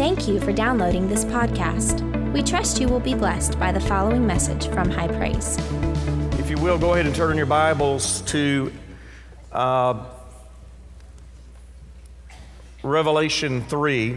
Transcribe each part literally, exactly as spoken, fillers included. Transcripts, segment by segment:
Thank you for downloading this podcast. We trust you will be blessed by the following message from High Praise. If you will, go ahead and turn in your Bibles to uh, Revelation three.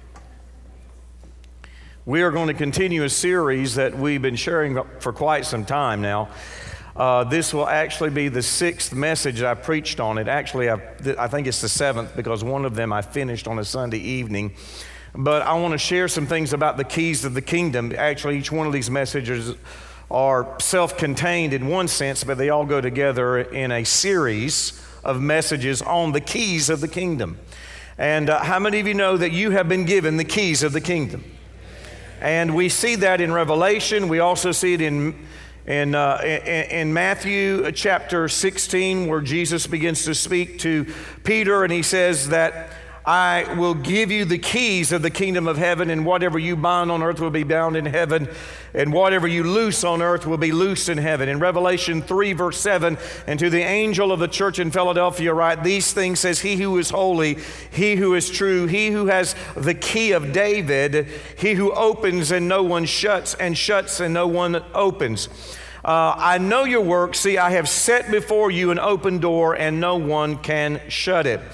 We are going to continue a series that we've been sharing for quite some time now. Uh, this will actually be the sixth message I preached on it. Actually, I, I think it's the seventh because one of them I finished on a Sunday evening. But I want to share some things about the keys of the kingdom. Actually, each one of these messages are self-contained in one sense, but they all go together in a series of messages on the keys of the kingdom. And uh, how many of you know that you have been given the keys of the kingdom? And we see that in Revelation. We also see it in in, uh, in, in Matthew chapter sixteen, where Jesus begins to speak to Peter, and he says that I will give you the keys of the kingdom of heaven, and whatever you bind on earth will be bound in heaven, and whatever you loose on earth will be loosed in heaven. In Revelation three, verse seven, and to the angel of the church in Philadelphia write, these things says he who is holy, he who is true, he who has the key of David, he who opens and no one shuts, and shuts and no one opens. Uh, I know your works. See, I have set before you an open door, and no one can shut it.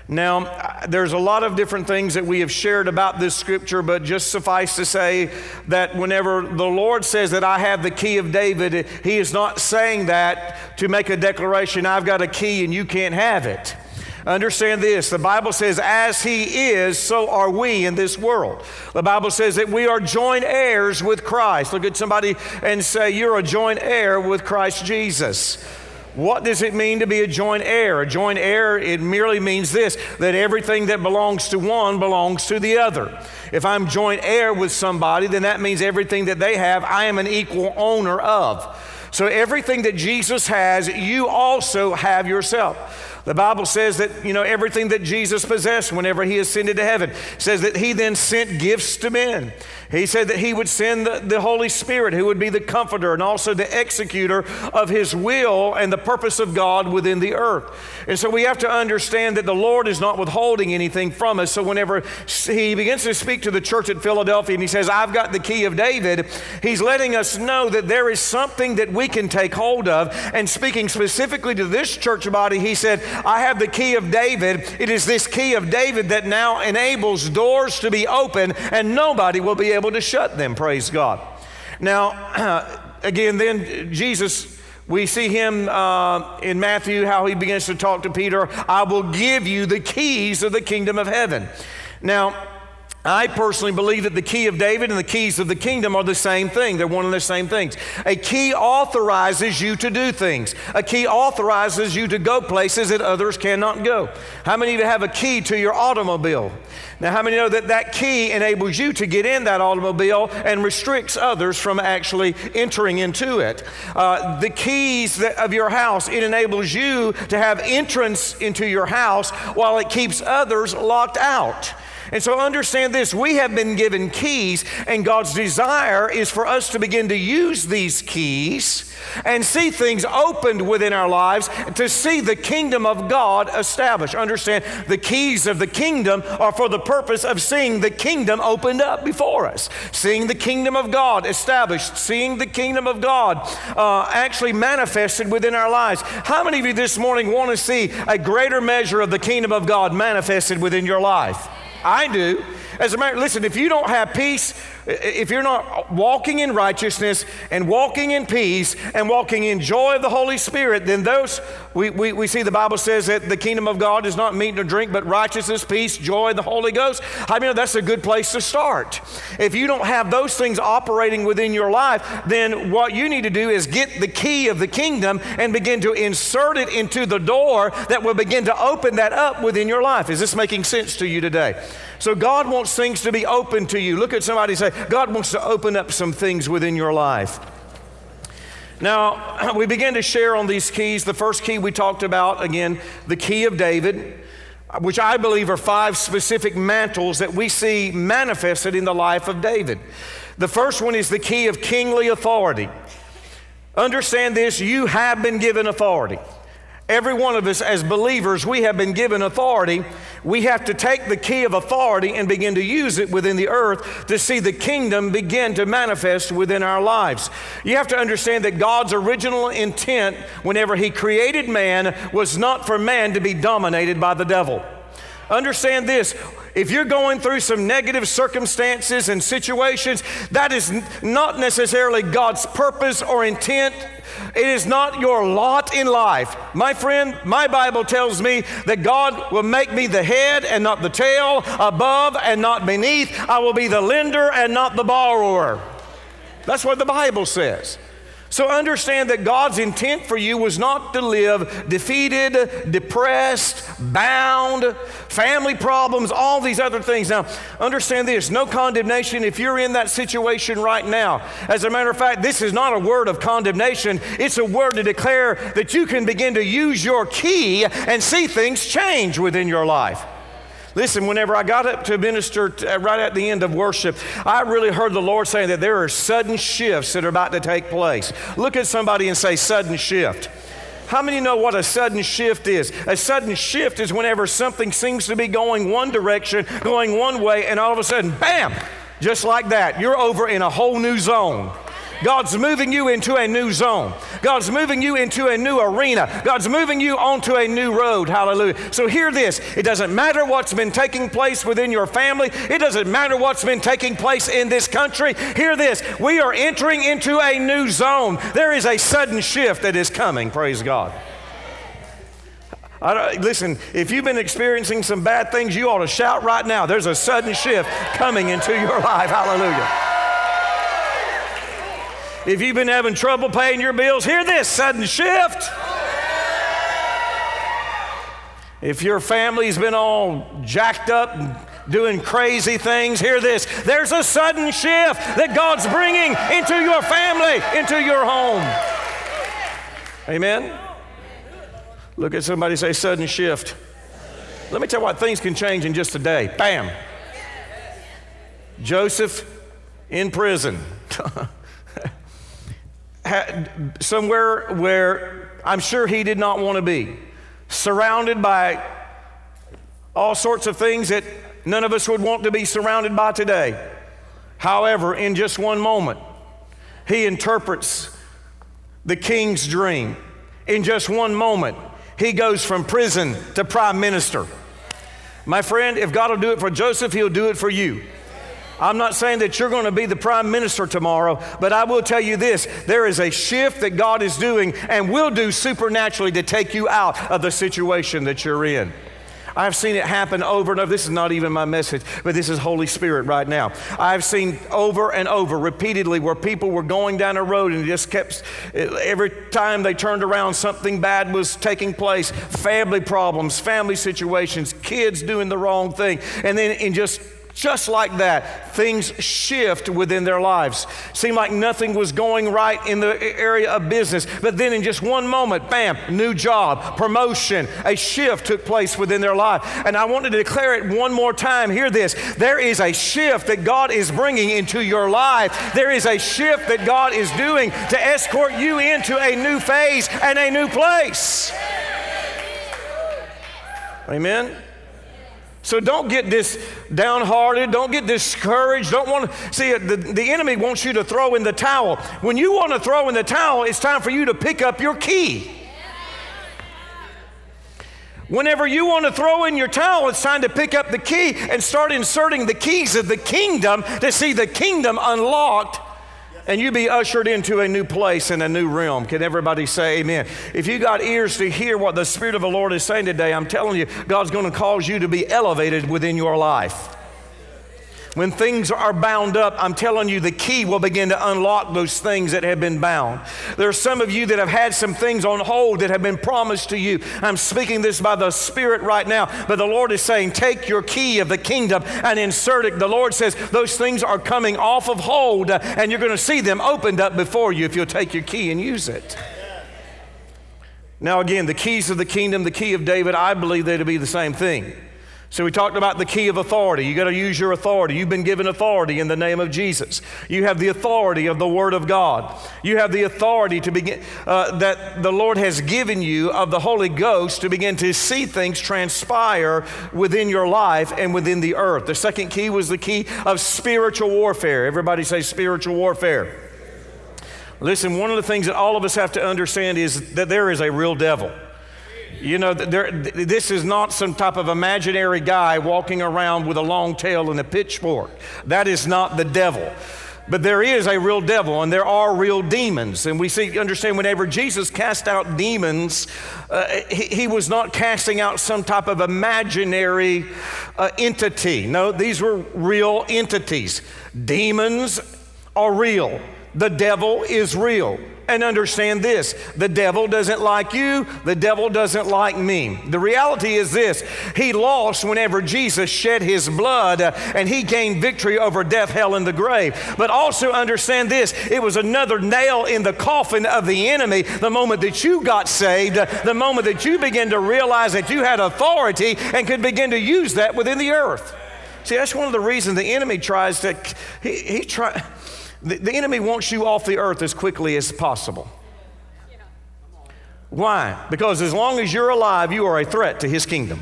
Now, there's a lot of different things that we have shared about this scripture, but just suffice to say that whenever the Lord says that I have the key of David, He is not saying that to make a declaration, I've got a key and you can't have it. Understand this, the Bible says, as He is, so are we in this world. The Bible says that we are joint heirs with Christ. Look at somebody and say, you're a joint heir with Christ Jesus. What does it mean to be a joint heir? A joint heir, it merely means this, that everything that belongs to one belongs to the other. If I'm joint heir with somebody, then that means everything that they have, I am an equal owner of. So everything that Jesus has, you also have yourself. The Bible says that, you know, everything that Jesus possessed whenever He ascended to heaven, says that He then sent gifts to men. He said that He would send the, the Holy Spirit, who would be the comforter and also the executor of His will and the purpose of God within the earth. And so we have to understand that the Lord is not withholding anything from us. So whenever He begins to speak to the church at Philadelphia and He says, I've got the key of David, He's letting us know that there is something that we can take hold of. And speaking specifically to this church body, He said, I have the key of David. It is this key of David that now enables doors to be open and nobody will be able to shut them, praise God. Now, uh, again, then Jesus, we see Him uh, in Matthew, how He begins to talk to Peter, I will give you the keys of the kingdom of heaven. Now, I personally believe that the key of David and the keys of the kingdom are the same thing. They're one and the same things. A key authorizes you to do things. A key authorizes you to go places that others cannot go. How many of you have a key to your automobile? Now, how many know that that key enables you to get in that automobile and restricts others from actually entering into it? Uh, the keys that, of your house, it enables you to have entrance into your house while it keeps others locked out. And so understand this, we have been given keys, and God's desire is for us to begin to use these keys and see things opened within our lives, to see the kingdom of God established. Understand, the keys of the kingdom are for the purpose of seeing the kingdom opened up before us, seeing the kingdom of God established, seeing the kingdom of God uh, actually manifested within our lives. How many of you this morning want to see a greater measure of the kingdom of God manifested within your life? I do. As a matter, listen, if you don't have peace, if you're not walking in righteousness and walking in peace and walking in joy of the Holy Spirit, then those, we, we, we see the Bible says that the kingdom of God is not meat nor drink, but righteousness, peace, joy, and the Holy Ghost. I mean, that's a good place to start. If you don't have those things operating within your life, then what you need to do is get the key of the kingdom and begin to insert it into the door that will begin to open that up within your life. Is this making sense to you today? So God wants things to be open to you. Look at somebody and say, God wants to open up some things within your life. Now, we began to share on these keys. The first key we talked about, again, the key of David, which I believe are five specific mantles that we see manifested in the life of David. The first one is the key of kingly authority. Understand this, you have been given authority. Every one of us as believers, we have been given authority. We have to take the key of authority and begin to use it within the earth to see the kingdom begin to manifest within our lives. You have to understand that God's original intent whenever He created man was not for man to be dominated by the devil. Understand this. If you're going through some negative circumstances and situations, that is n- not necessarily God's purpose or intent. It is not your lot in life. My friend, my Bible tells me that God will make me the head and not the tail, above and not beneath. I will be the lender and not the borrower. That's what the Bible says. So understand that God's intent for you was not to live defeated, depressed, bound, family problems, all these other things. Now, understand this, no condemnation if you're in that situation right now. As a matter of fact, this is not a word of condemnation. It's a word to declare that you can begin to use your key and see things change within your life. Listen, whenever I got up to minister t- right at the end of worship, I really heard the Lord saying that there are sudden shifts that are about to take place. Look at somebody and say, sudden shift. How many know what a sudden shift is? A sudden shift is whenever something seems to be going one direction, going one way, and all of a sudden, bam, just like that, you're over in a whole new zone. God's moving you into a new zone. God's moving you into a new arena. God's moving you onto a new road. Hallelujah. So hear this. It doesn't matter what's been taking place within your family. It doesn't matter what's been taking place in this country. Hear this. We are entering into a new zone. There is a sudden shift that is coming. Praise God. I don't, listen, if you've been experiencing some bad things, you ought to shout right now. There's a sudden shift coming into your life. Hallelujah. If you've been having trouble paying your bills, hear this, sudden shift. If your family's been all jacked up and doing crazy things, hear this. There's a sudden shift that God's bringing into your family, into your home. Amen? Look at somebody, say sudden shift. Let me tell you what, things can change in just a day. Bam. Joseph in prison. Somewhere where I'm sure he did not want to be, surrounded by all sorts of things that none of us would want to be surrounded by today. However, in just one moment, he interprets the king's dream. In just one moment, he goes from prison to prime minister. My friend, if God will do it for Joseph, He'll do it for you. I'm not saying that you're going to be the prime minister tomorrow, but I will tell you this, there is a shift that God is doing and will do supernaturally to take you out of the situation that you're in. I've seen it happen over and over. This is not even my message, but this is Holy Spirit right now. I've seen over and over repeatedly where people were going down a road and just kept, every time they turned around, something bad was taking place. Family problems, family situations, kids doing the wrong thing. And then in just Just like that, things shift within their lives. Seemed like nothing was going right in the area of business, but then in just one moment, bam, new job, promotion, a shift took place within their life. And I wanted to declare it one more time. Hear this. There is a shift that God is bringing into your life. There is a shift that God is doing to escort you into a new phase and a new place. Amen. So don't get this downhearted. Don't get discouraged. Don't want to see it. The, the enemy wants you to throw in the towel. When you want to throw in the towel, it's time for you to pick up your key. Whenever you want to throw in your towel, it's time to pick up the key and start inserting the keys of the kingdom to see the kingdom unlocked and you be ushered into a new place and a new realm. Can everybody say amen? If you got ears to hear what the Spirit of the Lord is saying today, I'm telling you, God's going to cause you to be elevated within your life. When things are bound up, I'm telling you, the key will begin to unlock those things that have been bound. There are some of you that have had some things on hold that have been promised to you. I'm speaking this by the Spirit right now, but the Lord is saying, take your key of the kingdom and insert it. The Lord says those things are coming off of hold, uh, and you're going to see them opened up before you if you'll take your key and use it. Now again, the keys of the kingdom, the key of David, I believe they to be the same thing. So we talked about the key of authority. You got to use your authority. You've been given authority in the name of Jesus. You have the authority of the Word of God. You have the authority to begin uh, that the Lord has given you of the Holy Ghost to begin to see things transpire within your life and within the earth. The second key was the key of spiritual warfare. Everybody say spiritual warfare. Listen, one of the things that all of us have to understand is that there is a real devil. You know, there, this is not some type of imaginary guy walking around with a long tail and a pitchfork. That is not the devil. But there is a real devil, and there are real demons. And we see, understand, whenever Jesus cast out demons, uh, he, he was not casting out some type of imaginary uh, entity. No, these were real entities. Demons are real. The devil is real. And understand this, the devil doesn't like you, the devil doesn't like me. The reality is this, he lost whenever Jesus shed his blood uh, and he gained victory over death, hell, and the grave. But also understand this, it was another nail in the coffin of the enemy the moment that you got saved, uh, the moment that you began to realize that you had authority and could begin to use that within the earth. See, that's one of the reasons the enemy tries to, he, he try. The, the enemy wants you off the earth as quickly as possible. Why? Because as long as you're alive, you are a threat to his kingdom.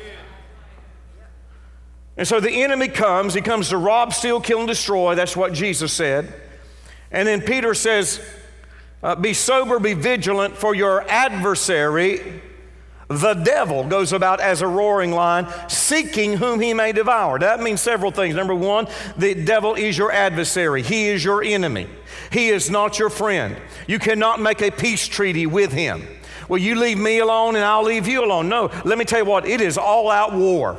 And so the enemy comes, he comes to rob, steal, kill, and destroy. That's what Jesus said. And then Peter says, uh, be sober, be vigilant, for your adversary, the devil, goes about as a roaring lion, seeking whom he may devour. That means several things. Number one, the devil is your adversary. He is your enemy. He is not your friend. You cannot make a peace treaty with him. Well, you leave me alone and I'll leave you alone. No, let me tell you what, it is all-out war.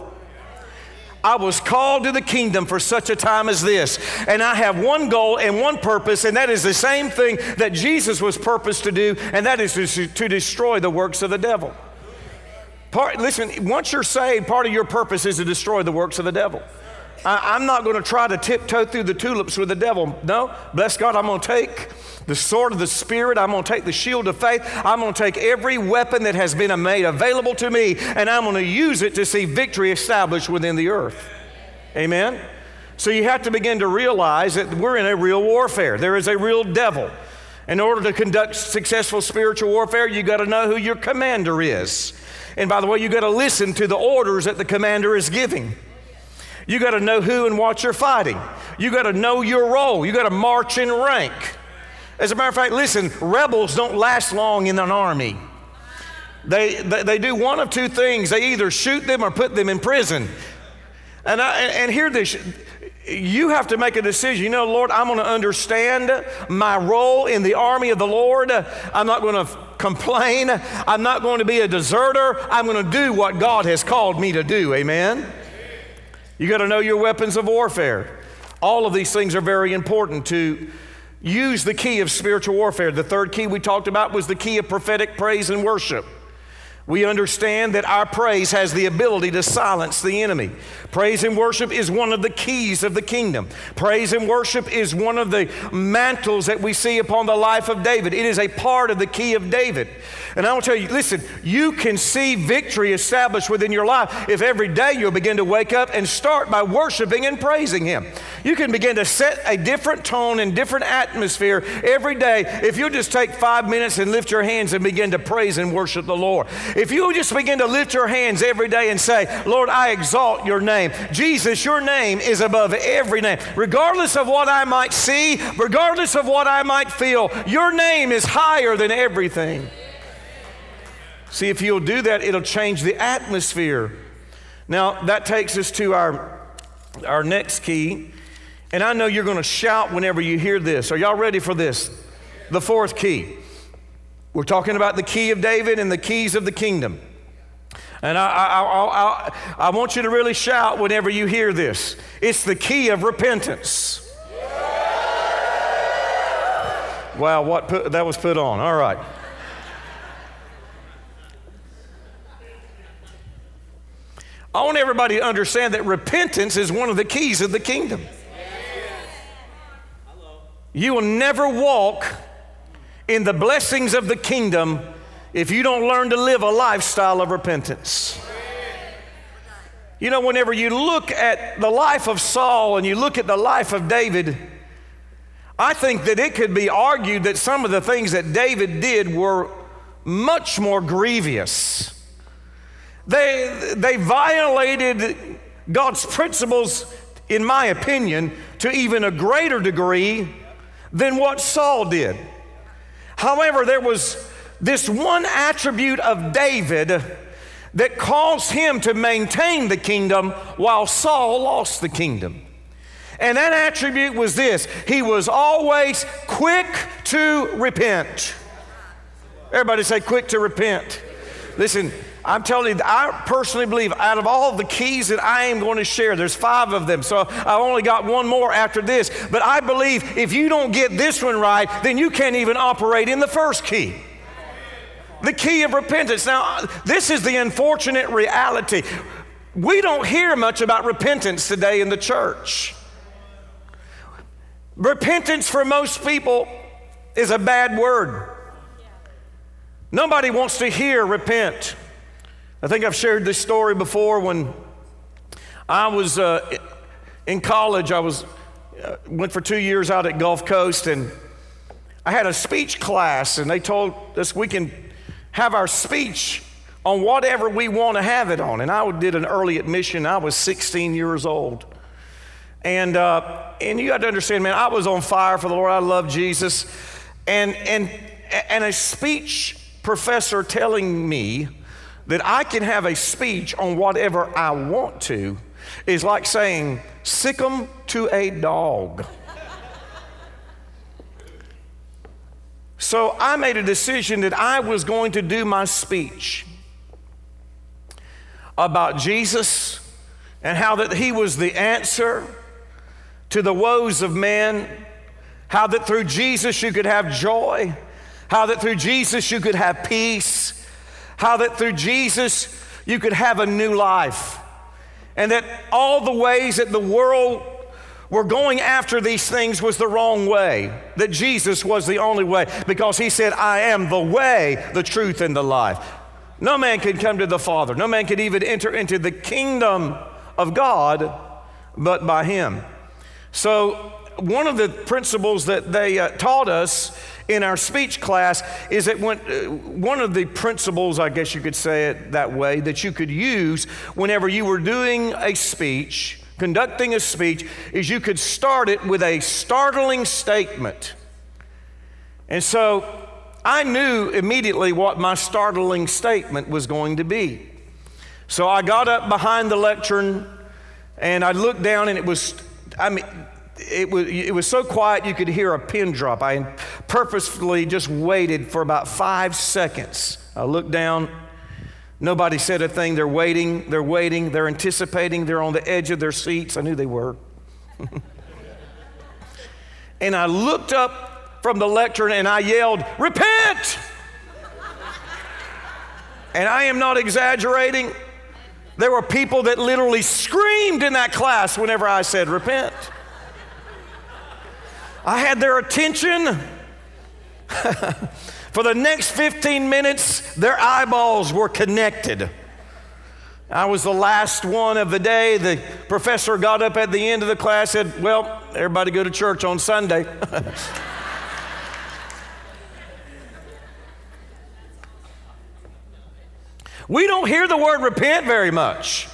I was called to the kingdom for such a time as this. And I have one goal and one purpose, and that is the same thing that Jesus was purposed to do, and that is to, to destroy the works of the devil. Part, listen, once you're saved, part of your purpose is to destroy the works of the devil. I, I'm not going to try to tiptoe through the tulips with the devil. No, bless God, I'm going to take the sword of the Spirit. I'm going to take the shield of faith. I'm going to take every weapon that has been made available to me, and I'm going to use it to see victory established within the earth. Amen? So you have to begin to realize that we're in a real warfare. There is a real devil. In order to conduct successful spiritual warfare, you got to know who your commander is. And by the way, you got to listen to the orders that the commander is giving. You got to know who and what you're fighting. You got to know your role. You got to march in rank. As a matter of fact, listen, rebels don't last long in an army. They, they, they do one of two things. They either shoot them or put them in prison. And, I, and hear this, you have to make a decision. You know, Lord, I'm going to understand my role in the army of the Lord. I'm not going to complain. I'm not going to be a deserter. I'm going to do what God has called me to do. Amen? You got to know your weapons of warfare. All of these things are very important to use the key of spiritual warfare. The third key we talked about was the key of prophetic praise and worship. We understand that our praise has the ability to silence the enemy. Praise and worship is one of the keys of the kingdom. Praise and worship is one of the mantles that we see upon the life of David. It is a part of the key of David. And I will tell you, listen, you can see victory established within your life if every day you'll begin to wake up and start by worshiping and praising him. You can begin to set a different tone and different atmosphere every day if you'll just take five minutes and lift your hands and begin to praise and worship the Lord. If you just begin to lift your hands every day and say, Lord, I exalt your name. Jesus, your name is above every name. Regardless of what I might see, regardless of what I might feel, your name is higher than everything. See, if you'll do that, it'll change the atmosphere. Now, that takes us to our, our next key. And I know you're going to shout whenever you hear this. Are y'all ready for this? The fourth key. We're talking about the key of David and the keys of the kingdom. And I, I, I, I, I want you to really shout whenever you hear this. It's the key of repentance. Wow, what put, that was put on. All right. I want everybody to understand that repentance is one of the keys of the kingdom. You will never walk in the blessings of the kingdom if you don't learn to live a lifestyle of repentance. You know, whenever you look at the life of Saul and you look at the life of David, I think that it could be argued that some of the things that David did were much more grievous. They, they violated God's principles, in my opinion, to even a greater degree than what Saul did. However, there was this one attribute of David that caused him to maintain the kingdom while Saul lost the kingdom. And that attribute was this: he was always quick to repent. Everybody say quick to repent. Listen, I'm telling you, I personally believe out of all the keys that I am going to share, there's five of them, so I've only got one more after this, but I believe if you don't get this one right, then you can't even operate in the first key. The key of repentance. Now, this is the unfortunate reality. We don't hear much about repentance today in the church. Repentance for most people is a bad word. Nobody wants to hear repent. I think I've shared this story before. When I was uh, in college, I was uh, went for two years out at Gulf Coast, and I had a speech class, and they told us we can have our speech on whatever we want to have it on. And I did an early admission. I was sixteen years old. And uh, and you got to understand, man, I was on fire for the Lord. I love Jesus. And, and, and a speech professor telling me that I can have a speech on whatever I want to is like saying, sick 'em to a dog. So I made a decision that I was going to do my speech about Jesus and how that he was the answer to the woes of men, how that through Jesus you could have joy, how that through Jesus you could have peace, how that through Jesus you could have a new life, and that all the ways that the world were going after these things was the wrong way, that Jesus was the only way, because he said, I am the way, the truth, and the life. No man can come to the Father. No man can even enter into the kingdom of God but by him. So one of the principles that they uh, taught us in our speech class is that when, uh, one of the principles, I guess you could say it that way, that you could use whenever you were doing a speech, conducting a speech, is you could start it with a startling statement. And so I knew immediately what my startling statement was going to be. So I got up behind the lectern and I looked down, and it was, I mean, it was, it was so quiet you could hear a pin drop. I purposefully just waited for about five seconds. I looked down. Nobody said a thing. They're waiting, they're waiting, they're anticipating, they're on the edge of their seats. I knew they were. And I looked up from the lectern and I yelled, repent! And I am not exaggerating. There were people that literally screamed in that class whenever I said repent. I had their attention. For the next fifteen minutes, their eyeballs were connected. I was the last one of the day. The professor got up at the end of the class, said, well, everybody go to church on Sunday. We don't hear the word repent very much.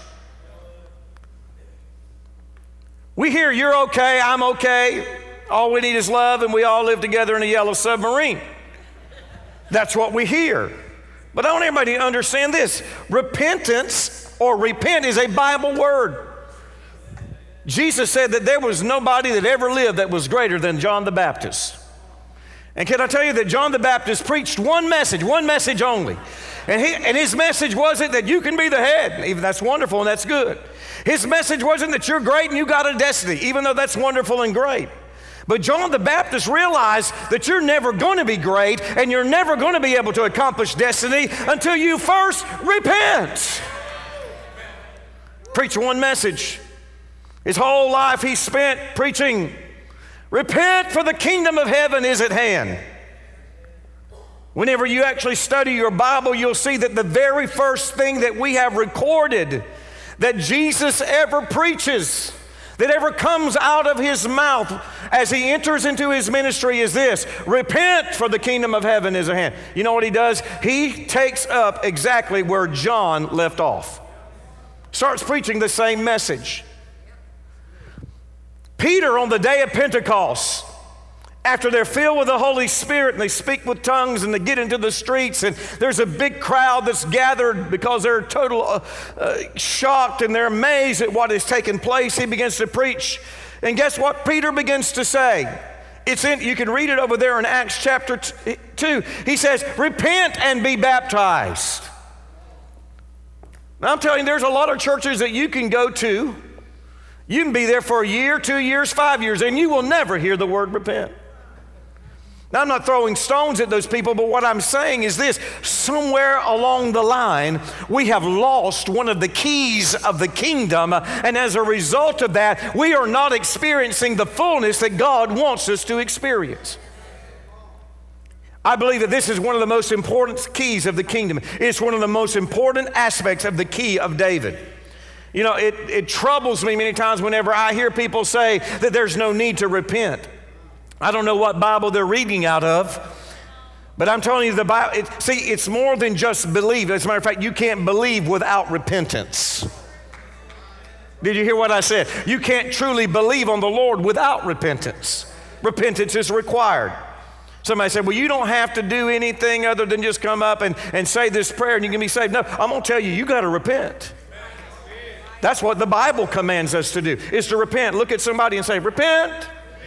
We hear you're okay, I'm okay, all we need is love, and we all live together in a yellow submarine. That's what we hear. But I want everybody to understand this. Repentance or repent is a Bible word. Jesus said that there was nobody that ever lived that was greater than John the Baptist. And can I tell you that John the Baptist preached one message, one message only. And, he, and his message wasn't that you can be the head. Even that's wonderful and that's good. His message wasn't that you're great and you got a destiny, even though that's wonderful and great. But John the Baptist realized that you're never going to be great and you're never going to be able to accomplish destiny until you first repent. Preach one message. His whole life he spent preaching, repent for the kingdom of heaven is at hand. Whenever you actually study your Bible, you'll see that the very first thing that we have recorded that Jesus ever preaches, that ever comes out of his mouth as he enters into his ministry is this: repent, for the kingdom of heaven is at hand. You know what he does? He takes up exactly where John left off. Starts preaching the same message. Peter, on the day of Pentecost, after they're filled with the Holy Spirit and they speak with tongues and they get into the streets and there's a big crowd that's gathered because they're total uh, uh, shocked and they're amazed at what has taken place, he begins to preach. And guess what Peter begins to say? It's in, you can read it over there in Acts chapter two. He says, repent and be baptized. Now I'm telling you, there's a lot of churches that you can go to. You can be there for a year, two years, five years, and you will never hear the word repent. Now, I'm not throwing stones at those people, but what I'm saying is this: somewhere along the line, we have lost one of the keys of the kingdom, and as a result of that, we are not experiencing the fullness that God wants us to experience. I believe that this is one of the most important keys of the kingdom. It's one of the most important aspects of the key of David. You know, it, it troubles me many times whenever I hear people say that there's no need to repent. I don't know what Bible they're reading out of, but I'm telling you, the Bible, it, see, it's more than just believe. As a matter of fact, you can't believe without repentance. Did you hear what I said? You can't truly believe on the Lord without repentance. Repentance is required. Somebody said, well, you don't have to do anything other than just come up and, and say this prayer and you can be saved. No, I'm going to tell you, you got to repent. That's what the Bible commands us to do, is to repent. Look at somebody and say, repent.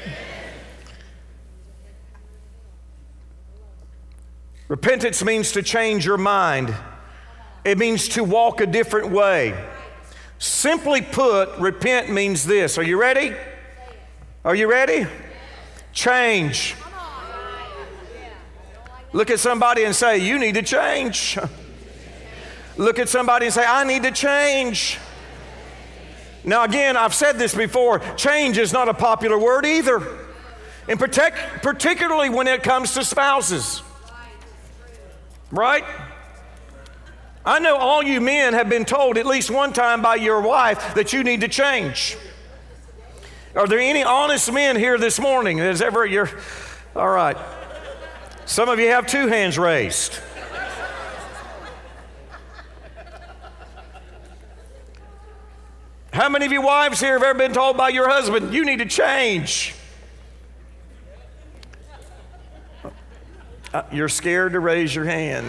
Repentance means to change your mind. It means to walk a different way. Simply put, repent means this. Are you ready? Are you ready? Change. Look at somebody and say, you need to change. Look at somebody and say, I need to change. Now again, I've said this before, change is not a popular word either. And protect, particularly when it comes to spouses. Right? I know all you men have been told at least one time by your wife that you need to change. Are there any honest men here this morning? Is ever your, all right. Some of you have two hands raised. How many of you wives here have ever been told by your husband, you need to change? Uh, you're scared to raise your hand.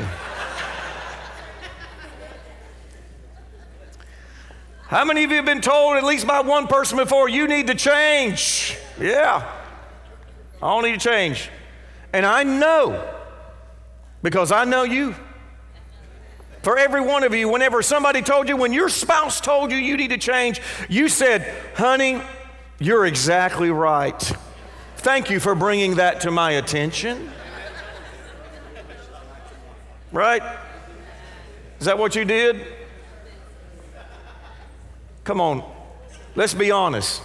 How many of you have been told at least by one person before, you need to change? Yeah, I don't need to change. And I know, because I know you. For every one of you, whenever somebody told you, when your spouse told you you need to change, you said, honey, you're exactly right. Thank you for bringing that to my attention. Right? Is that what you did? Come on, let's be honest.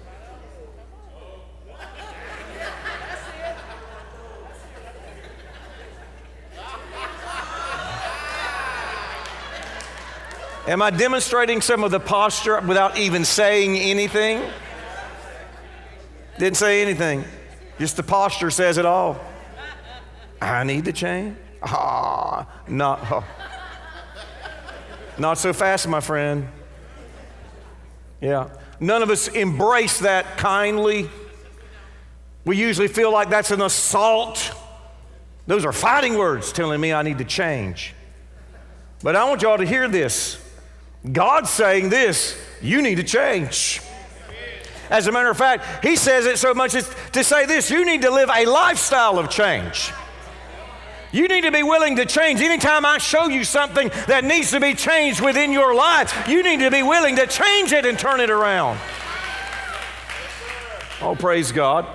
Am I demonstrating some of the posture without even saying anything? Didn't say anything. Just the posture says it all. I need to change. Ah, not, oh. Not so fast, my friend. Yeah. None of us embrace that kindly. We usually feel like that's an assault. Those are fighting words telling me I need to change. But I want y'all to hear this. God's saying this, you need to change. As a matter of fact, he says it so much as to say this, you need to live a lifestyle of change. You need to be willing to change. Anytime I show you something that needs to be changed within your life, you need to be willing to change it and turn it around. Oh, praise God.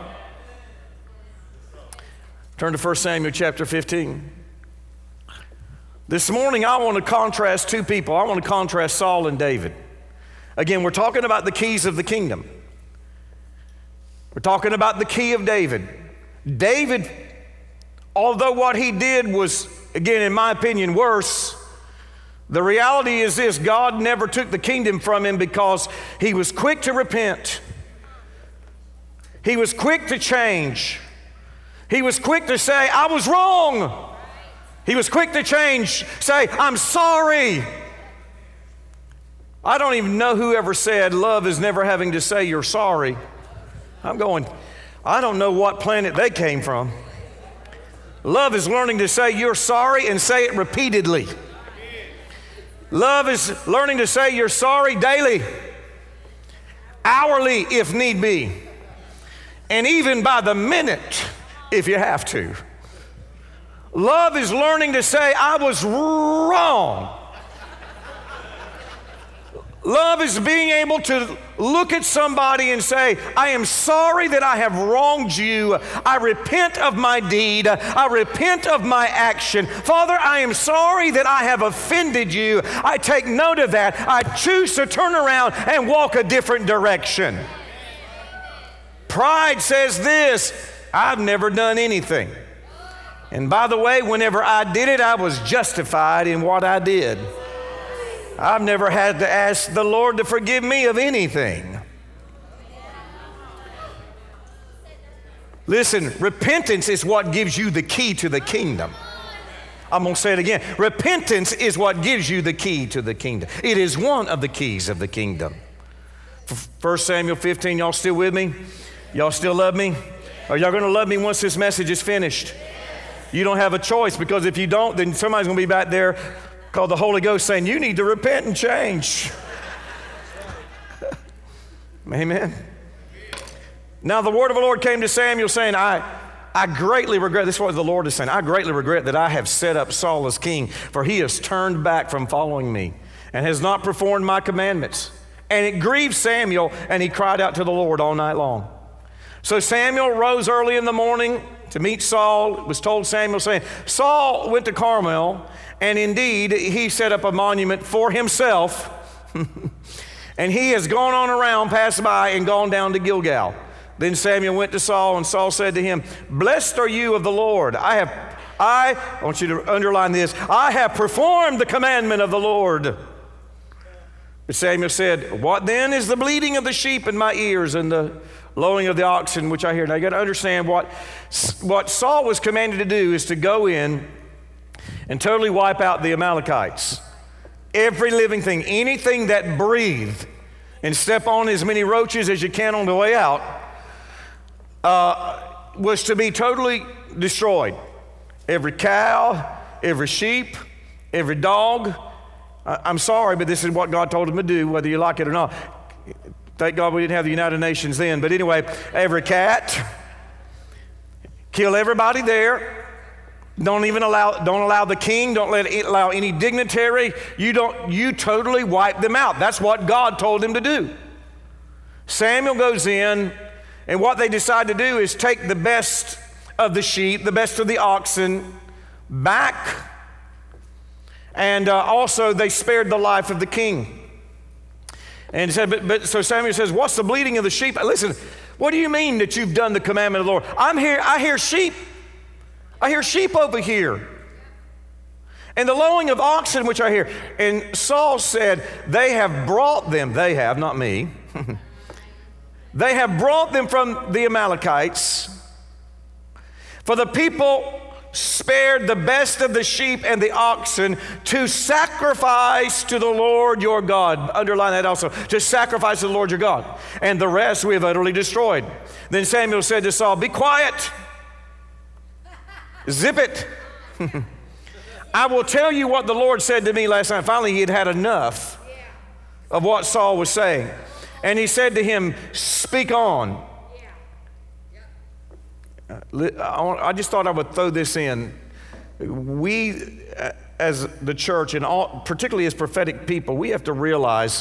Turn to First Samuel chapter fifteen. This morning, I want to contrast two people. I want to contrast Saul and David. Again, we're talking about the keys of the kingdom. We're talking about the key of David. David, although what he did was, again, in my opinion, worse, The reality is this: God never took the kingdom from him because he was quick to repent. He was quick to change. He was quick to say, I was wrong. He was quick to change, say, I'm sorry. I don't even know who ever said love is never having to say you're sorry. I'm going, I don't know what planet they came from. Love is learning to say you're sorry and say it repeatedly. Love is learning to say you're sorry daily, hourly if need be, and even by the minute if you have to. Love is learning to say, I was wrong. Love is being able to look at somebody and say, I am sorry that I have wronged you. I repent of my deed. I repent of my action. Father, I am sorry that I have offended you. I take note of that. I choose to turn around and walk a different direction. Pride says this: I've never done anything. And by the way, whenever I did it, I was justified in what I did. I've never had to ask the Lord to forgive me of anything. Listen, repentance is what gives you the key to the kingdom. I'm going to say it again. Repentance is what gives you the key to the kingdom. It is one of the keys of the kingdom. First Samuel fifteen, y'all still with me? Y'all still love me? Are y'all going to love me once this message is finished? You don't have a choice, because if you don't, then somebody's going to be back there called the Holy Ghost saying, you need to repent and change. Amen. Now the word of the Lord came to Samuel saying, I, I greatly regret, this is what the Lord is saying, I greatly regret that I have set up Saul as king, for he has turned back from following me and has not performed my commandments. And it grieved Samuel, and he cried out to the Lord all night long. So Samuel rose early in the morning to meet Saul. It was told Samuel, saying, Saul went to Carmel, and indeed he set up a monument for himself, and he has gone on around, passed by, and gone down to Gilgal. Then Samuel went to Saul, and Saul said to him, Blessed are you of the Lord. I have, I, I want you to underline this, I have performed the commandment of the Lord. But Samuel said, What then is the bleating of the sheep in my ears and the lowing of the oxen which I hear? Now you got to understand what, what Saul was commanded to do is to go in and totally wipe out the Amalekites. Every living thing, anything that breathed, and step on as many roaches as you can on the way out, uh, was to be totally destroyed. Every cow, every sheep, every dog. I, I'm sorry, but this is what God told him to do, whether you like it or not. Thank God we didn't have the United Nations then. But anyway, every cat, kill everybody there. Don't even allow, don't allow the king, don't let it, allow any dignitary. You don't, you totally wipe them out. That's what God told him to do. Samuel goes in, and what they decide to do is take the best of the sheep, the best of the oxen back, and uh, also they spared the life of the king. And said, but, but so Samuel says, what's the bleating of the sheep? Listen, what do you mean that you've done the commandment of the Lord? I'm here, I hear sheep. I hear sheep over here. And the lowing of oxen, which I hear. And Saul said, they have brought them, they have, not me. They have brought them from the Amalekites. For the people spared the best of the sheep and the oxen to sacrifice to the Lord your God. Underline that also. To sacrifice to the Lord your God. And the rest we have utterly destroyed. Then Samuel said to Saul, be quiet. Zip it. I will tell you what the Lord said to me last night. Finally, he had had enough of what Saul was saying. And he said to him, speak on. I just thought I would throw this in. We, as the church, and all, particularly as prophetic people, we have to realize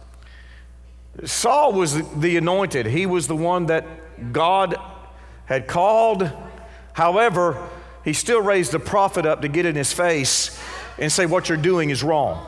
Saul was the anointed. He was the one that God had called. However, he still raised a prophet up to get in his face and say, what you're doing is wrong.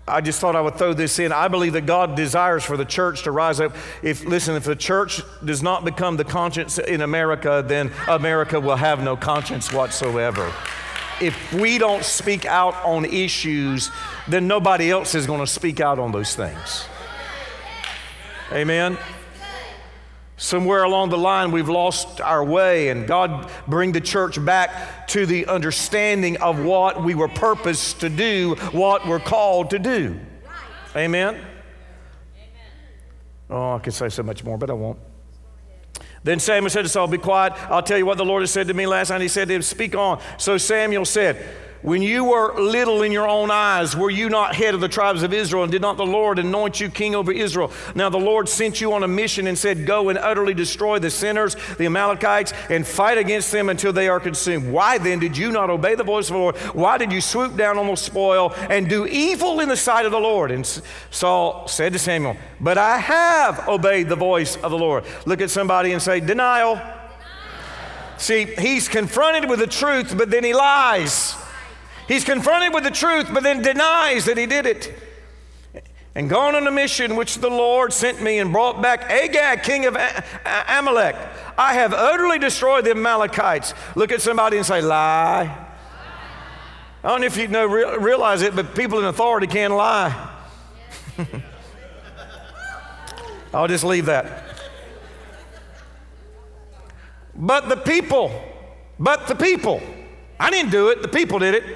I just thought I would throw this in. I believe that God desires for the church to rise up. If, listen, if the church does not become the conscience in America, then America will have no conscience whatsoever. If we don't speak out on issues, then nobody else is going to speak out on those things. Amen? Somewhere along the line, we've lost our way, and God bring the church back to the understanding of what we were purposed to do, what we're called to do. Amen? Oh, I could say so much more, but I won't. Then Samuel said to Saul, be quiet. I'll tell you what the Lord has said to me last night. He said to him, speak on. So Samuel said, when you were little in your own eyes, were you not head of the tribes of Israel, and did not the Lord anoint you king over Israel? Now the Lord sent you on a mission and said, go and utterly destroy the sinners, the Amalekites, and fight against them until they are consumed. Why then did you not obey the voice of the Lord? Why did you swoop down on the spoil and do evil in the sight of the Lord? And Saul said to Samuel, but I have obeyed the voice of the Lord. Look at somebody and say, denial. Denial. See, he's confronted with the truth, but then he lies. He's confronted with the truth, but then denies that he did it. And gone on a mission which the Lord sent me and brought back Agag, king of Amalek. I have utterly destroyed the Amalekites. Look at somebody and say, lie. I don't know if you know, realize it, but people in authority can lie. I'll just leave that. But the people, but the people. I didn't do it, the people did it.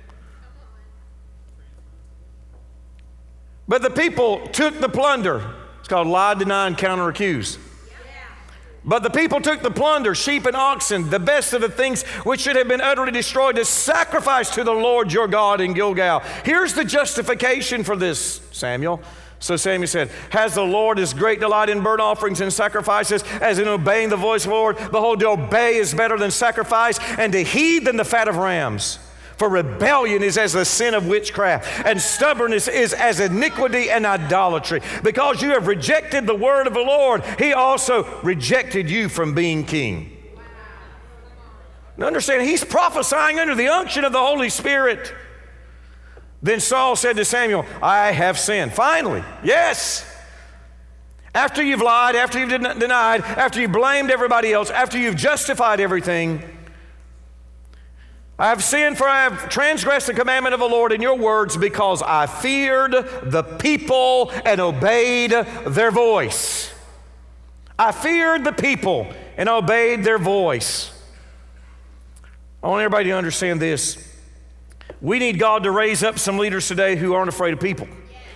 But the people took the plunder. It's called lie, deny, and counter accuse. But the people took the plunder, sheep and oxen, the best of the things which should have been utterly destroyed, to sacrifice to the Lord your God in Gilgal. Here's the justification for this, Samuel. So Samuel said, has the Lord his great delight in burnt offerings and sacrifices, as in obeying the voice of the Lord? Behold, to obey is better than sacrifice, and to heed than the fat of rams. For rebellion is as the sin of witchcraft, and stubbornness is as iniquity and idolatry. Because you have rejected the word of the Lord, he also rejected you from being king. Now understand, he's prophesying under the unction of the Holy Spirit. Then Saul said to Samuel, I have sinned. Finally, yes. After you've lied, after you've den- denied, after you've blamed everybody else, after you've justified everything, I have sinned, for I have transgressed the commandment of the Lord in your words, because I feared the people and obeyed their voice. I feared the people and obeyed their voice. I want everybody to understand this. We need God to raise up some leaders today who aren't afraid of people.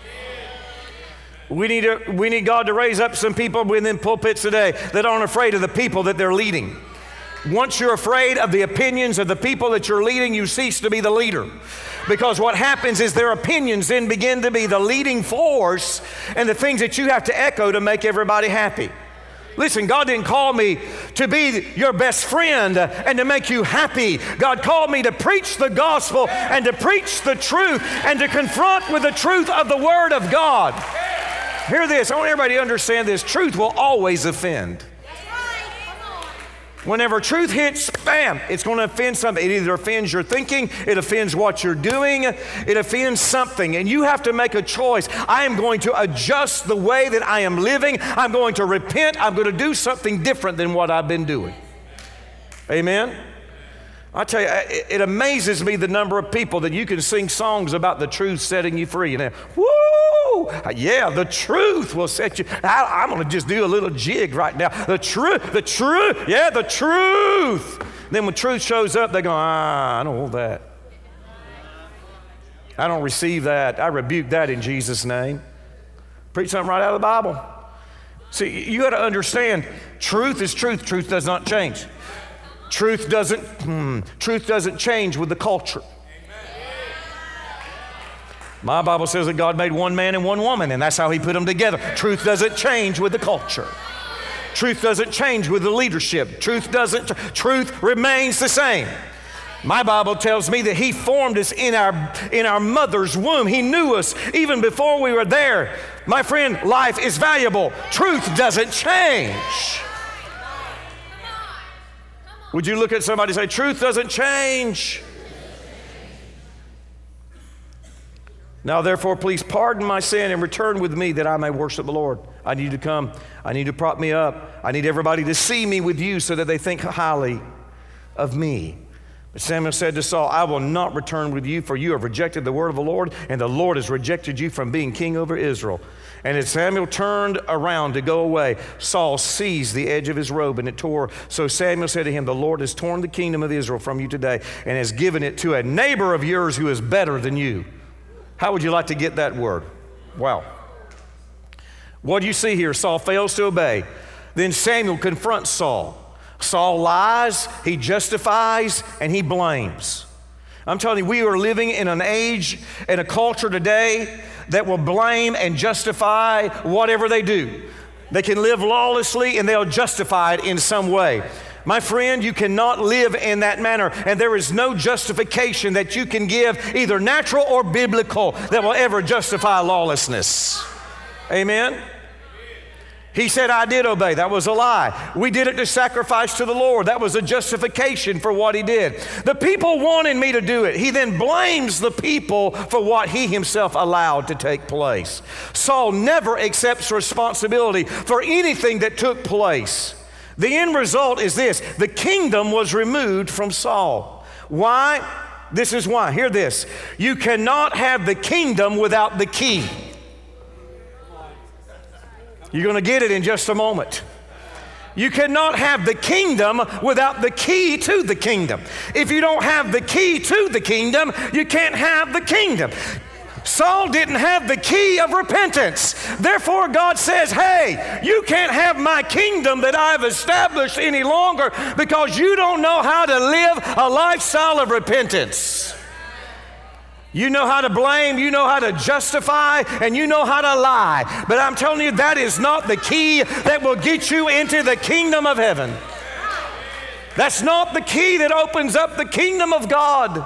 We need, to, we need God to raise up some people within pulpits today that aren't afraid of the people that they're leading. Once you're afraid of the opinions of the people that you're leading, you cease to be the leader. Because what happens is their opinions then begin to be the leading force and the things that you have to echo to make everybody happy. Listen, God didn't call me to be your best friend and to make you happy. God called me to preach the gospel and to preach the truth and to confront with the truth of the Word of God. Hear this. I want everybody to understand this. Truth will always offend. Whenever truth hits, bam, it's going to offend something. It either offends your thinking, it offends what you're doing, it offends something. And you have to make a choice. I am going to adjust the way that I am living. I'm going to repent. I'm going to do something different than what I've been doing. Amen? I tell you, it, it amazes me the number of people that you can sing songs about the truth setting you free. And woo! Yeah, the truth will set you. I, I'm going to just do a little jig right now. The truth, the truth, yeah, the truth. Then when truth shows up, they go, ah, I don't want that. I don't receive that. I rebuke that in Jesus' name. Preach something right out of the Bible. See, you got to understand, truth is truth. Truth does not change. Truth doesn't, hmm, truth doesn't change with the culture. My Bible says that God made one man and one woman, and that's how he put them together. Truth doesn't change with the culture. Truth doesn't change with the leadership. Truth doesn't, truth remains the same. My Bible tells me that he formed us in our, in our mother's womb. He knew us even before we were there. My friend, life is valuable. Truth doesn't change. Would you look at somebody and say, truth doesn't change? Now therefore, please pardon my sin and return with me that I may worship the Lord. I need you to come. I need you to prop me up. I need everybody to see me with you so that they think highly of me. But Samuel said to Saul, I will not return with you, for you have rejected the word of the Lord, and the Lord has rejected you from being king over Israel. And as Samuel turned around to go away, Saul seized the edge of his robe, and it tore. So Samuel said to him, the Lord has torn the kingdom of Israel from you today, and has given it to a neighbor of yours who is better than you. How would you like to get that word? Wow. What do you see here? Saul fails to obey. Then Samuel confronts Saul. Saul lies, he justifies, and he blames. I'm telling you, we are living in an age and a culture today that will blame and justify whatever they do. They can live lawlessly and they'll justify it in some way. My friend, you cannot live in that manner, and there is no justification that you can give, either natural or biblical, that will ever justify lawlessness. Amen? He said, I did obey. That was a lie. We did it to sacrifice to the Lord. That was a justification for what he did. The people wanted me to do it. He then blames the people for what he himself allowed to take place. Saul never accepts responsibility for anything that took place. The end result is this: the kingdom was removed from Saul. Why? This is why. Hear this. You cannot have the kingdom without the key. You're going to get it in just a moment. You cannot have the kingdom without the key to the kingdom. If you don't have the key to the kingdom, you can't have the kingdom. Saul didn't have the key of repentance. Therefore, God says, hey, you can't have my kingdom that I've established any longer because you don't know how to live a lifestyle of repentance. You know how to blame, you know how to justify, and you know how to lie. But I'm telling you, that is not the key that will get you into the kingdom of heaven. That's not the key that opens up the kingdom of God.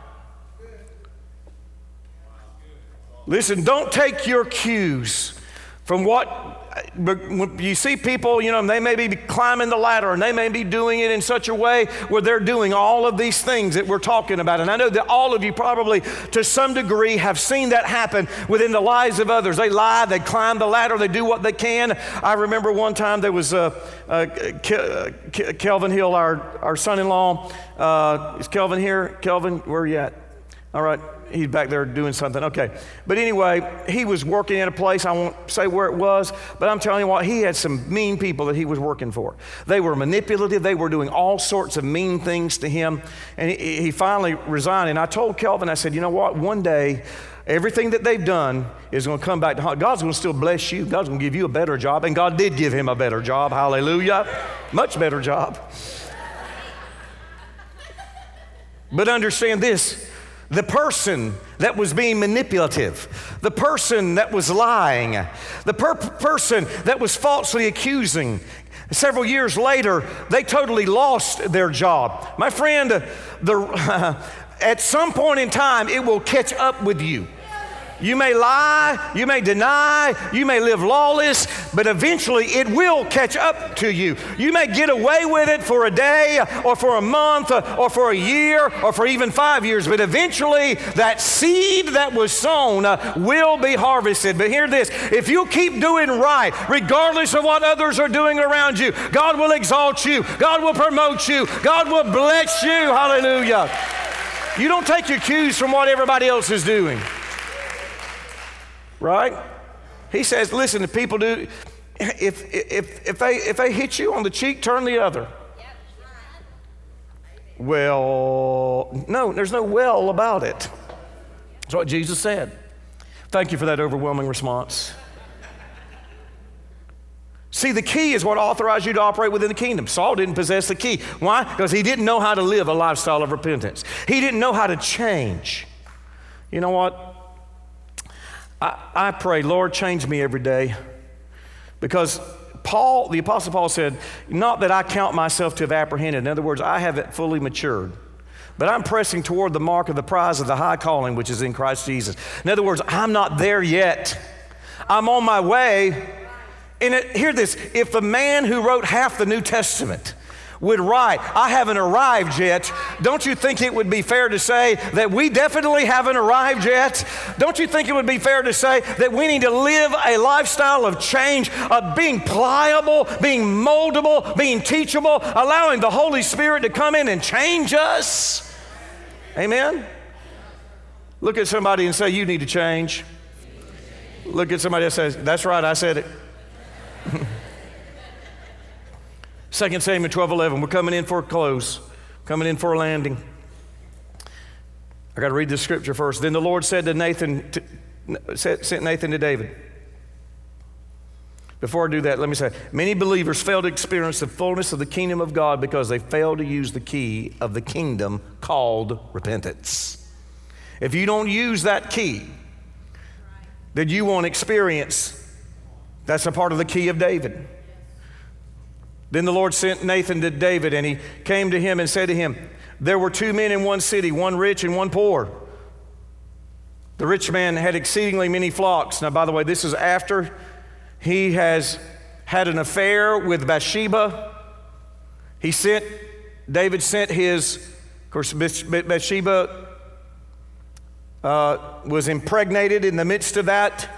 Listen, don't take your cues from what you see people, you know, they may be climbing the ladder and they may be doing it in such a way where they're doing all of these things that we're talking about. And I know that all of you probably to some degree have seen that happen within the lives of others. They lie, they climb the ladder, they do what they can. I remember one time there was uh, uh, Ke- Kelvin Hill, our, our son-in-law. Uh, is Kelvin here? Kelvin, where are you at? All right. He's back there doing something. Okay. But anyway, he was working at a place. I won't say where it was, but I'm telling you what, he had some mean people that he was working for. They were manipulative. They were doing all sorts of mean things to him. And he, he finally resigned. And I told Kelvin, I said, you know what? One day, everything that they've done is going to come back to God. God's going to still bless you. God's going to give you a better job. And God did give him a better job. Hallelujah. Much better job. But understand this. The person that was being manipulative, the person that was lying, the per- person that was falsely accusing, several years later, they totally lost their job. My friend, the, uh, at some point in time, it will catch up with you. You may lie, you may deny, you may live lawless, but eventually it will catch up to you. You may get away with it for a day or for a month or for a year or for even five years, but eventually that seed that was sown will be harvested. But hear this, if you keep doing right, regardless of what others are doing around you, God will exalt you, God will promote you, God will bless you. Hallelujah. You don't take your cues from what everybody else is doing. Right? He says, listen, if people do, if, if, if, they, if they hit you on the cheek, turn the other. Well, no, there's no well about it. That's what Jesus said. Thank you for that overwhelming response. See, the key is what authorized you to operate within the kingdom. Saul didn't possess the key. Why? Because he didn't know how to live a lifestyle of repentance. He didn't know how to change. You know what? I, I pray, Lord, change me every day. Because Paul, the Apostle Paul said, not that I count myself to have apprehended. In other words, I haven't fully matured. But I'm pressing toward the mark of the prize of the high calling, which is in Christ Jesus. In other words, I'm not there yet. I'm on my way. And it, hear this, if the man who wrote half the New Testament would write, I haven't arrived yet, don't you think it would be fair to say that we definitely haven't arrived yet? Don't you think it would be fair to say that we need to live a lifestyle of change, of being pliable, being moldable, being teachable, allowing the Holy Spirit to come in and change us? Amen? Look at somebody and say, you need to change. Look at somebody that says, that's right, I said it. Second Samuel twelve eleven, we're coming in for a close, coming in for a landing. I got to read the scripture first. Then the Lord said to Nathan, to, sent Nathan to David. Before I do that, let me say, many believers fail to experience the fullness of the kingdom of God because they fail to use the key of the kingdom called repentance. If you don't use that key, then you won't experience. That's a part of the key of David. Then the Lord sent Nathan to David, and he came to him and said to him, there were two men in one city, one rich and one poor. The rich man had exceedingly many flocks. Now, by the way, this is after he has had an affair with Bathsheba. He sent, David sent his, of course, Bathsheba uh, was impregnated in the midst of that.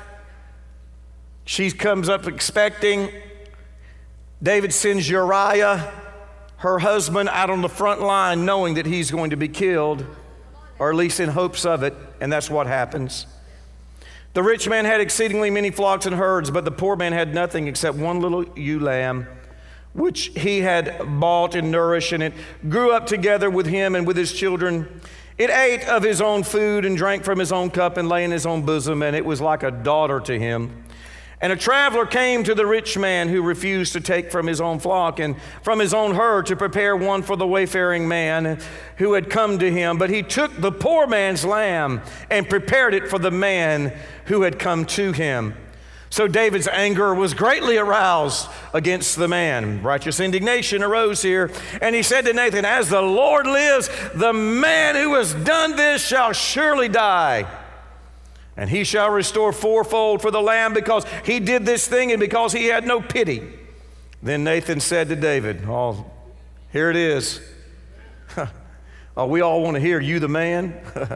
She comes up expecting. David sends Uriah, her husband, out on the front line knowing that he's going to be killed, or at least in hopes of it, and that's what happens. The rich man had exceedingly many flocks and herds, but the poor man had nothing except one little ewe lamb, which he had bought and nourished, and it grew up together with him and with his children. It ate of his own food and drank from his own cup and lay in his own bosom, and it was like a daughter to him. And a traveler came to the rich man who refused to take from his own flock and from his own herd to prepare one for the wayfaring man who had come to him. But he took the poor man's lamb and prepared it for the man who had come to him. So David's anger was greatly aroused against the man. Righteous indignation arose here. And he said to Nathan, as the Lord lives, the man who has done this shall surely die. And he shall restore fourfold for the lamb because he did this thing and because he had no pity. Then Nathan said to David, oh, here it is. Oh, we all want to hear you the man.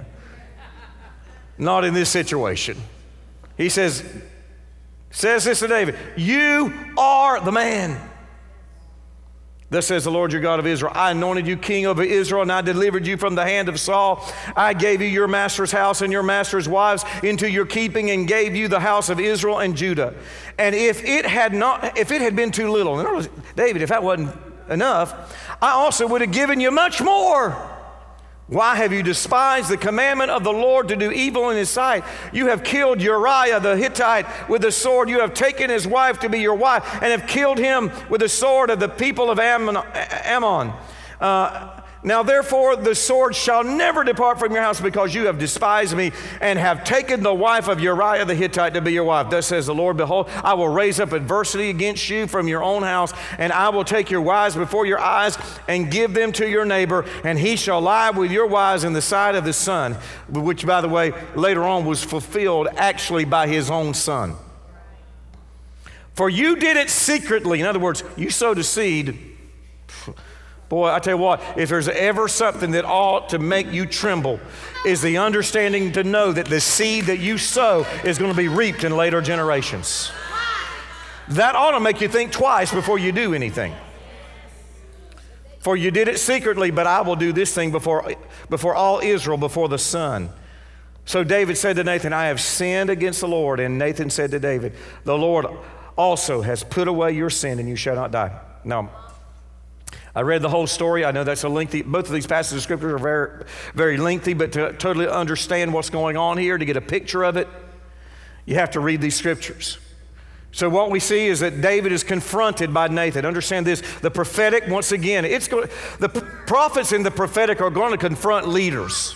Not in this situation. He says, says this to David, you are the man. Thus says the Lord your God of Israel, I anointed you king over Israel, and I delivered you from the hand of Saul. I gave you your master's house and your master's wives into your keeping, and gave you the house of Israel and Judah. And if it had not, if it had been too little, in other words, David, if that wasn't enough, I also would have given you much more. Why have you despised the commandment of the Lord to do evil in his sight? You have killed Uriah the Hittite with the sword. You have taken his wife to be your wife and have killed him with the sword of the people of Ammon. Ammon. Uh, now therefore the sword shall never depart from your house because you have despised me and have taken the wife of Uriah the Hittite to be your wife. Thus says the Lord, behold, I will raise up adversity against you from your own house, and I will take your wives before your eyes and give them to your neighbor, and he shall lie with your wives in the sight of the sun, which, by the way, later on was fulfilled actually by his own son. For you did it secretly. In other words, you sowed a seed. Boy, I tell you what, if there's ever something that ought to make you tremble, is the understanding to know that the seed that you sow is going to be reaped in later generations. That ought to make you think twice before you do anything. For you did it secretly, but I will do this thing before, before all Israel, before the sun. So David said to Nathan, I have sinned against the Lord. And Nathan said to David, the Lord also has put away your sin, and you shall not die. Now, I read the whole story. I know that's a lengthy, both of these passages of scripture are very, very lengthy, but to totally understand what's going on here, to get a picture of it, you have to read these scriptures. So what we see is that David is confronted by Nathan. Understand this, the prophetic, once again, it's going, the prophets and the prophetic are going to confront leaders.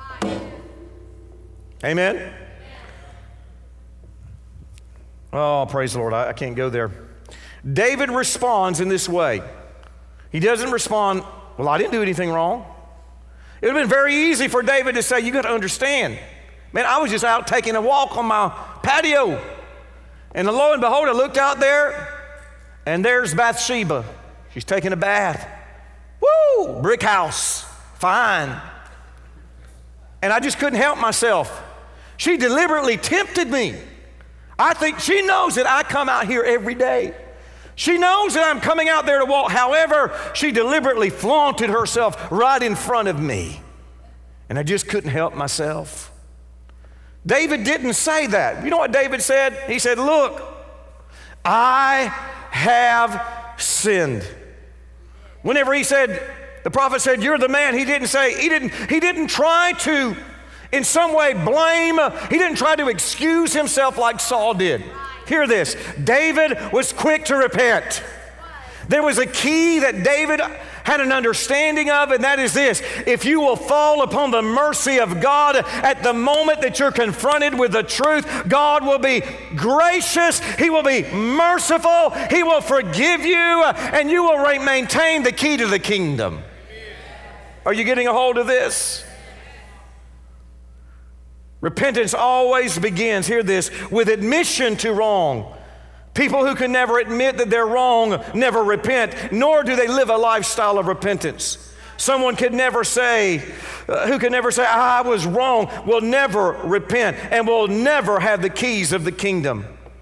Amen? Oh, praise the Lord, I, I can't go there. David responds in this way. He doesn't respond, well, I didn't do anything wrong. It would have been very easy for David to say, you got to understand, man, I was just out taking a walk on my patio. And lo and behold, I looked out there, and there's Bathsheba. She's taking a bath. Woo! Brick house. Fine. And I just couldn't help myself. She deliberately tempted me. I think she knows that I come out here every day. She knows that I'm coming out there to walk. However, she deliberately flaunted herself right in front of me. And I just couldn't help myself. David didn't say that. You know what David said? He said, look, I have sinned. Whenever he said, the prophet said, you're the man, he didn't say, he didn't, he didn't try to in some way blame. He didn't try to excuse himself like Saul did. Hear this. David was quick to repent. There was a key that David had an understanding of, and that is this. If you will fall upon the mercy of God at the moment that you're confronted with the truth, God will be gracious. He will be merciful. He will forgive you, and you will re- maintain the key to the kingdom. Are you getting a hold of this? Repentance always begins, hear this, with admission to wrong. People who can never admit that they're wrong never repent, nor do they live a lifestyle of repentance. Someone could never say, uh, who can never say, I was wrong, will never repent and will never have the keys of the kingdom.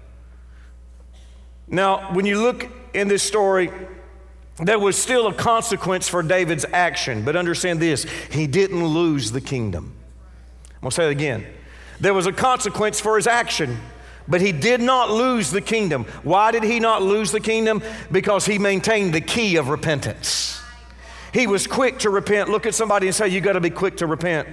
Now, when you look in this story, there was still a consequence for David's action, but understand this, he didn't lose the kingdom. I'm going to say it again. There was a consequence for his action, but he did not lose the kingdom. Why did he not lose the kingdom? Because he maintained the key of repentance. He was quick to repent. Look at somebody and say, you got to be quick to repent.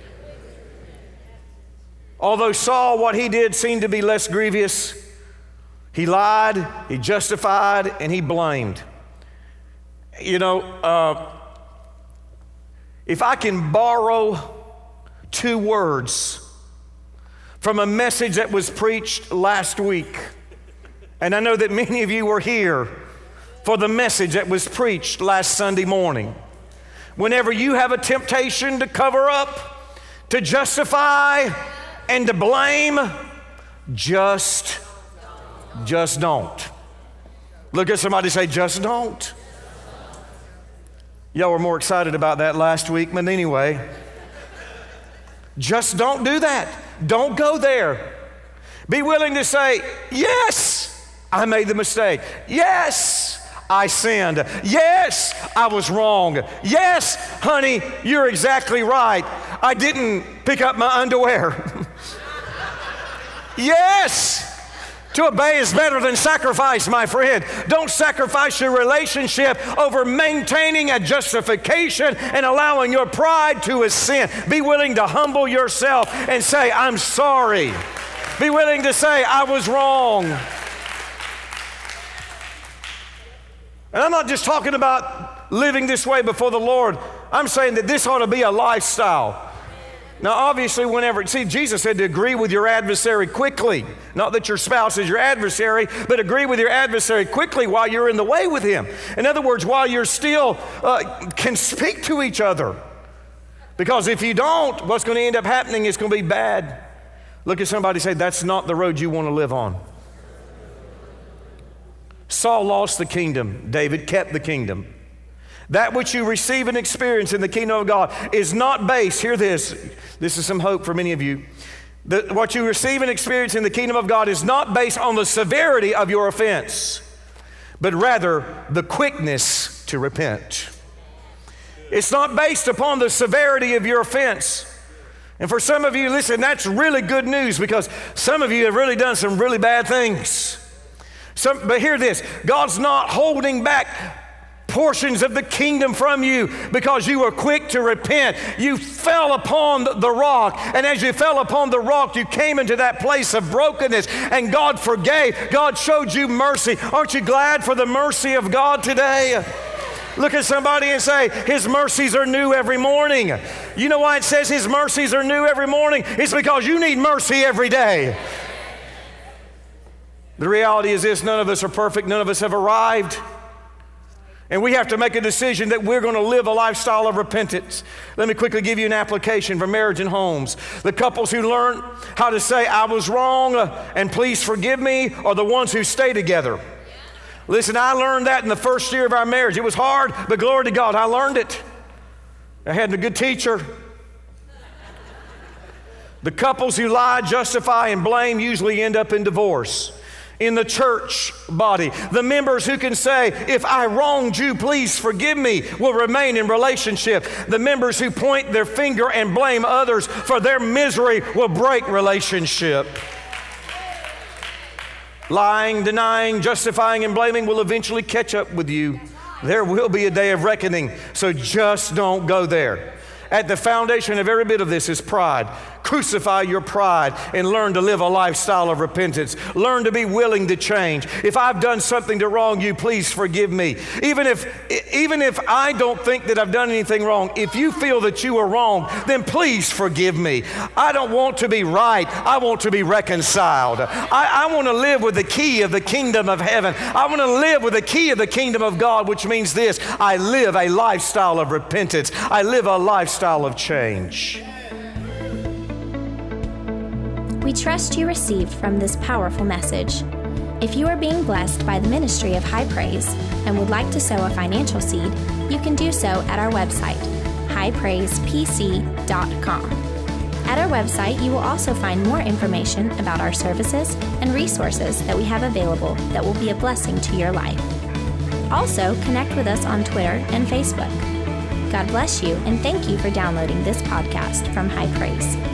Although Saul, what he did seemed to be less grievous, he lied, he justified, and he blamed. You know, uh, if I can borrow two words from a message that was preached last week, and I know that many of you were here for the message that was preached last Sunday morning. Whenever you have a temptation to cover up, to justify, and to blame, just, just don't. Look at somebody and say, just don't. Y'all were more excited about that last week, but anyway, just don't do that. Don't go there. Be willing to say, yes, I made the mistake. Yes, I sinned. Yes, I was wrong. Yes, honey, you're exactly right. I didn't pick up my underwear. Yes. To obey is better than sacrifice, my friend. Don't sacrifice your relationship over maintaining a justification and allowing your pride to ascend. Be willing to humble yourself and say, I'm sorry. Be willing to say, I was wrong. And I'm not just talking about living this way before the Lord. I'm saying that this ought to be a lifestyle. Now, obviously, whenever, see, Jesus said to agree with your adversary quickly. Not that your spouse is your adversary, but agree with your adversary quickly while you're in the way with him. In other words, while you're still uh, can speak to each other. Because if you don't, what's going to end up happening is going to be bad. Look at somebody and say, that's not the road you want to live on. Saul lost the kingdom. David kept the kingdom. That which you receive and experience in the kingdom of God is not based, hear this, this is some hope for many of you. The, what you receive and experience in the kingdom of God is not based on the severity of your offense, but rather the quickness to repent. It's not based upon the severity of your offense. And for some of you, listen, that's really good news because some of you have really done some really bad things. Some, but hear this, God's not holding back portions of the kingdom from you because you were quick to repent. You fell upon the rock, and as you fell upon the rock, you came into that place of brokenness, and God forgave. God showed you mercy. Aren't you glad for the mercy of God today? Look at somebody and say, His mercies are new every morning. You know why it says His mercies are new every morning? It's because you need mercy every day. The reality is this, none of us are perfect. None of us have arrived. And we have to make a decision that we're going to live a lifestyle of repentance. Let me quickly give you an application for marriage and homes. The couples who learn how to say, I was wrong, uh, and please forgive me, are the ones who stay together. Listen, I learned that in the first year of our marriage. It was hard, but glory to God, I learned it. I had a good teacher. The couples who lie, justify, and blame usually end up in divorce. In the church body, the members who can say, if I wronged you, please forgive me, will remain in relationship. The members who point their finger and blame others for their misery will break relationship. Lying, denying, justifying, and blaming will eventually catch up with you. There will be a day of reckoning, so just don't go there. At the foundation of every bit of this is pride. Crucify your pride and learn to live a lifestyle of repentance. Learn to be willing to change. If I've done something to wrong you, please forgive me. Even if, even if I don't think that I've done anything wrong, if you feel that you are wrong, then please forgive me. I don't want to be right. I want to be reconciled. I, I want to live with the key of the kingdom of heaven. I want to live with the key of the kingdom of God, which means this: I live a lifestyle of repentance. I live a lifestyle of change. We trust you received from this powerful message. If you are being blessed by the ministry of High Praise and would like to sow a financial seed, you can do so at our website, high praise p c dot com. At our website, you will also find more information about our services and resources that we have available that will be a blessing to your life. Also, connect with us on Twitter and Facebook. God bless you, and thank you for downloading this podcast from High Praise.